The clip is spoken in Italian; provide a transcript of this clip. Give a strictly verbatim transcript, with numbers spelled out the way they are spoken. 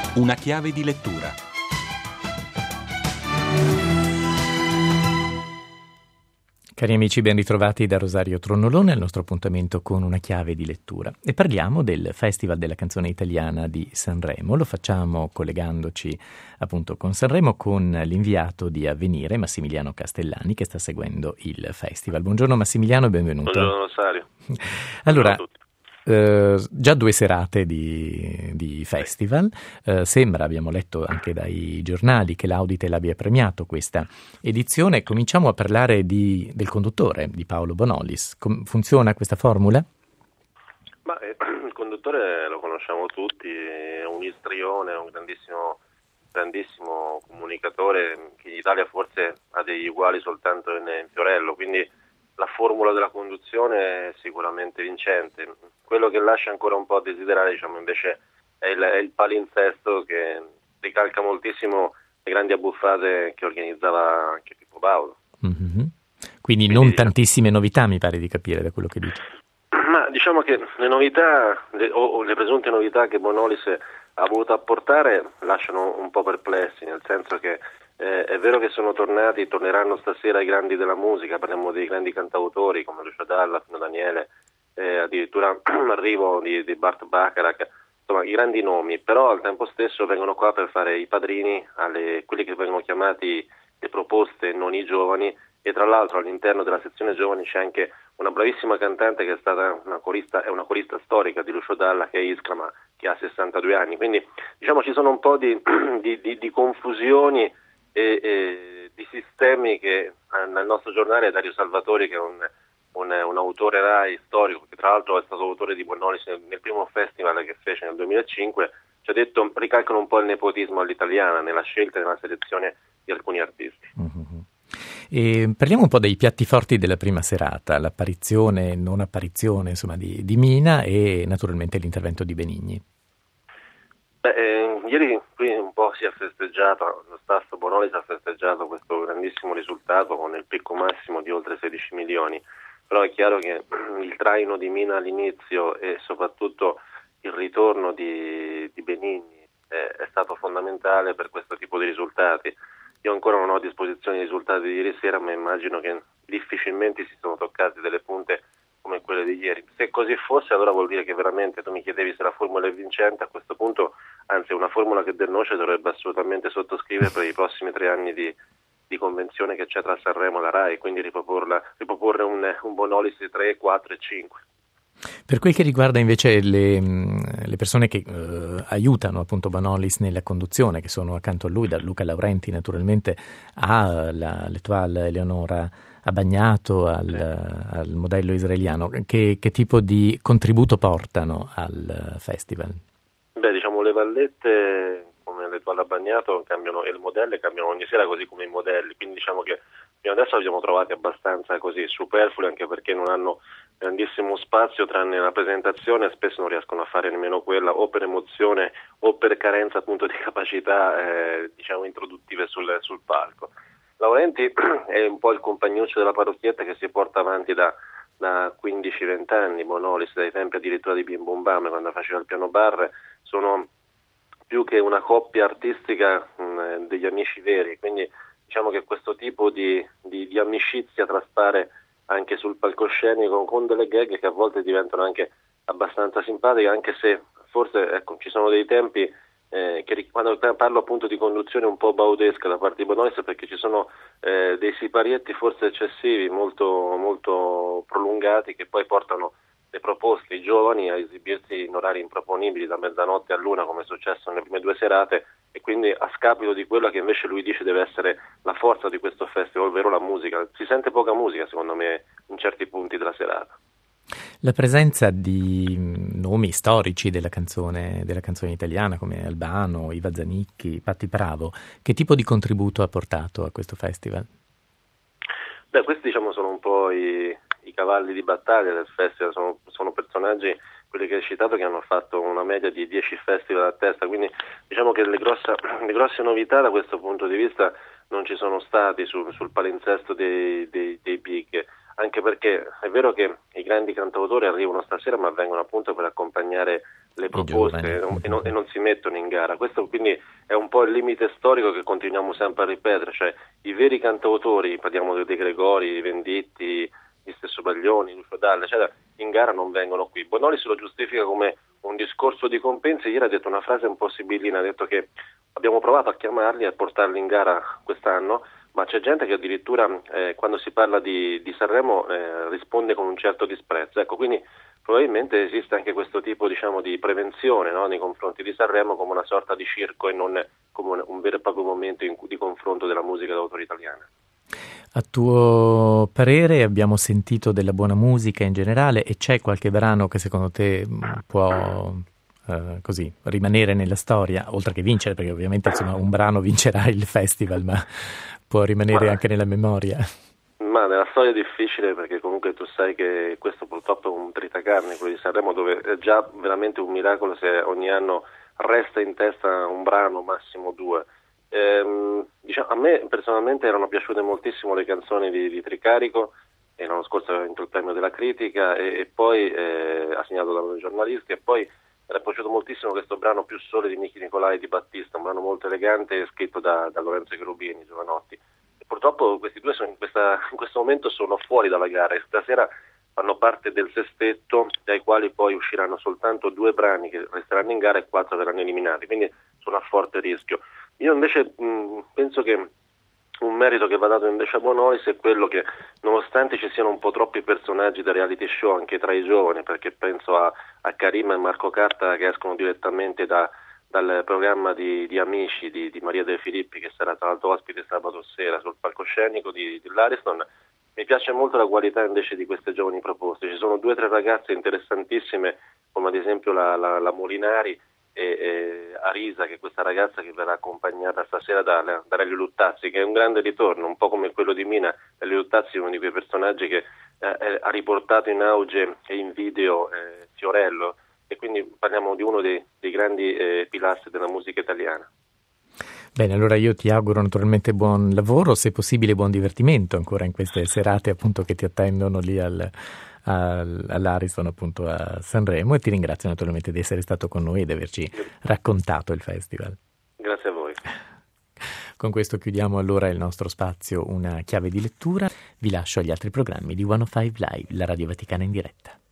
Una chiave di lettura. Cari amici, ben ritrovati da Rosario Tronnolone al nostro appuntamento con una chiave di lettura. E parliamo del Festival della canzone italiana di Sanremo. Lo facciamo collegandoci appunto con Sanremo con l'inviato di Avvenire, Massimiliano Castellani, che sta seguendo il festival. Buongiorno Massimiliano e benvenuto. Buongiorno Rosario. Allora, Uh, già due serate di, di festival, uh, sembra, abbiamo letto anche dai giornali, che l'Auditel abbia premiato questa edizione. Cominciamo a parlare di, del conduttore, di Paolo Bonolis. Com- funziona questa formula? Ma, eh, il conduttore lo conosciamo tutti, è un istrione, è un grandissimo, grandissimo comunicatore che in Italia forse ha degli uguali soltanto in, in Fiorello, quindi la formula della conduzione è sicuramente vincente. Quello che lascia ancora un po' a desiderare, diciamo, invece è il, è il palinsesto, che ricalca moltissimo le grandi abbuffate che organizzava anche Pippo Baudo. Mm-hmm. Quindi, Quindi non diciamo, tantissime novità, mi pare di capire da quello che dice. Ma diciamo che le novità le, o, o le presunte novità che Bonolis ha voluto apportare lasciano un po' perplessi, nel senso che Eh, è vero che sono tornati, torneranno stasera i grandi della musica, parliamo dei grandi cantautori come Lucio Dalla, Pino Daniele, eh, addirittura l'arrivo di, di Bart Bacharach, insomma i grandi nomi, però al tempo stesso vengono qua per fare i padrini alle quelli che vengono chiamati le proposte, non i giovani, e tra l'altro all'interno della sezione giovani c'è anche una bravissima cantante che è stata una corista, è una corista storica di Lucio Dalla, che è Iskra, che ha sessantadue anni, quindi diciamo ci sono un po' di, di, di, di confusioni E, e di sistemi che nel nostro giornale Dario Salvatori, che è un, un, un autore Rai storico, che tra l'altro è stato autore di Bonolis nel, nel primo festival che fece nel duemilacinque, ci ha detto ricalcano un po' il nepotismo all'italiana nella scelta e nella selezione di alcuni artisti. Mm-hmm. E parliamo un po' dei piatti forti della prima serata, l'apparizione, non apparizione insomma di, di Mina e naturalmente l'intervento di Benigni. Beh, eh, ieri qui un po' si è festeggiato, lo staff Bonolis ha festeggiato questo grandissimo risultato con il picco massimo di oltre sedici milioni, però è chiaro che il traino di Mina all'inizio e soprattutto il ritorno di, di Benigni è, è stato fondamentale per questo tipo di risultati. Io ancora non ho a disposizione i risultati di ieri sera, ma immagino che difficilmente si sono toccati delle punte come quelle di ieri. Se così fosse, allora vuol dire che veramente, tu mi chiedevi se la formula è vincente, a questo punto, anzi è una formula che Del Noce dovrebbe assolutamente sottoscrivere per i prossimi tre anni di, di convenzione che c'è tra Sanremo e la Rai, quindi riproporla, riproporre un, un Bonolis di tre, quattro e cinque. Per quel che riguarda invece le, le persone che eh, aiutano appunto Bonolis nella conduzione, che sono accanto a lui, da Luca Laurenti naturalmente a la, l'attuale Eleonora Abagnato, al, sì. al modello israeliano, che, che tipo di contributo portano al festival? Beh, diciamo le vallette come l'attuale Abagnato cambiano, e le modelle cambiano ogni sera, così come i modelli, quindi diciamo che fino adesso li abbiamo trovati abbastanza così superflui, anche perché non hanno grandissimo spazio tranne la presentazione, e spesso non riescono a fare nemmeno quella, o per emozione o per carenza appunto di capacità eh, diciamo introduttive sul, sul palco. Laurenti è un po' il compagnuccio della parrocchietta che si porta avanti da, da quindici venti anni, Bonolis dai tempi addirittura di Bim Bum Bam, quando faceva il piano bar, sono più che una coppia artistica mh, degli amici veri, quindi diciamo che questo tipo di, di, di amicizia traspare anche sul palcoscenico, con delle gag che a volte diventano anche abbastanza simpatiche, anche se forse ecco ci sono dei tempi eh, che quando parlo appunto di conduzione un po' baudesca da parte di Bonolis, perché ci sono eh, dei siparietti forse eccessivi, molto, molto prolungati, che poi portano le proposte, i giovani, a esibirsi in orari improponibili da mezzanotte a luna, come è successo nelle prime due serate, e quindi a scapito di quella che invece lui dice deve essere la forza di questo festival, ovvero la musica. Si sente poca musica secondo me in certi punti della serata. La presenza di nomi storici della canzone, della canzone italiana come Albano, Iva Zanicchi, Patti Bravo, che tipo di contributo ha portato a questo festival? Beh, questi diciamo sono un po' i, i cavalli di battaglia del festival, sono, sono personaggi, quelli che hai citato, che hanno fatto una media di dieci festival a testa, quindi diciamo che le, grossa, le grosse novità da questo punto di vista non ci sono stati sul, sul palinsesto dei, dei, dei big, anche perché è vero che i grandi cantautori arrivano stasera, ma vengono appunto per accompagnare le proposte e non, e, non, e non si mettono in gara. Questo quindi è un po' il limite storico che continuiamo sempre a ripetere, cioè i veri cantautori, parliamo di De Gregori, Venditti, di stesso Baglioni, Lucio Dalla, eccetera, in gara non vengono qui. Bonoli se lo giustifica come un discorso di compensi. Ieri ha detto una frase un po' sibillina, ha detto che abbiamo provato a chiamarli e a portarli in gara quest'anno, ma c'è gente che addirittura eh, quando si parla di, di Sanremo eh, risponde con un certo disprezzo. Ecco, quindi probabilmente esiste anche questo tipo, diciamo, di prevenzione, no, nei confronti di Sanremo, come una sorta di circo e non come un, un vero e proprio momento in, di confronto della musica d'autore italiana. A tuo parere abbiamo sentito della buona musica in generale, e c'è qualche brano che secondo te può eh, così rimanere nella storia, oltre che vincere, perché ovviamente insomma un brano vincerà il festival, ma può rimanere ma, anche nella memoria? Ma nella storia è difficile, perché comunque tu sai che questo purtroppo è un tritacarne, quello di Sanremo, dove è già veramente un miracolo se ogni anno resta in testa un brano, massimo due. Eh, diciamo, a me personalmente erano piaciute moltissimo le canzoni di, di Tricarico, e l'anno scorso aveva vinto il premio della critica e, e poi eh, assegnato da noi giornalisti, e poi era piaciuto moltissimo questo brano Più Sole di Nichi Nicolai di Battista, un brano molto elegante scritto da, da Lorenzo Cherubini, Giovanotti. E purtroppo questi due sono in, questa, in questo momento sono fuori dalla gara e stasera fanno parte del sestetto, dai quali poi usciranno soltanto due brani che resteranno in gara e quattro verranno eliminati, quindi sono a forte rischio. Io invece mh, penso che un merito che va dato invece a Bonolis è quello che, nonostante ci siano un po' troppi personaggi da reality show anche tra i giovani, perché penso a, a Karima e Marco Carta che escono direttamente da, dal programma di, di Amici di, di Maria De Filippi, che sarà tra l'altro ospite sabato sera sul palcoscenico di, di l'Ariston, mi piace molto la qualità invece di queste giovani proposte. Ci sono due o tre ragazze interessantissime, come ad esempio la, la, la Molinari, e, e Arisa, che è questa ragazza che verrà accompagnata stasera da, da Lelio Luttazzi, che è un grande ritorno, un po' come quello di Mina. Lelio Luttazzi è uno di quei personaggi che eh, ha riportato in auge e in video eh, Fiorello, e quindi parliamo di uno dei, dei grandi eh, pilastri della musica italiana. Bene, allora io ti auguro naturalmente buon lavoro, se possibile buon divertimento ancora in queste serate appunto che ti attendono lì al, al, all'Ariston, appunto a Sanremo, e ti ringrazio naturalmente di essere stato con noi e di averci raccontato il festival. Grazie a voi. Con questo chiudiamo allora il nostro spazio Una chiave di lettura. Vi lascio agli altri programmi di centocinque Live, la Radio Vaticana in diretta.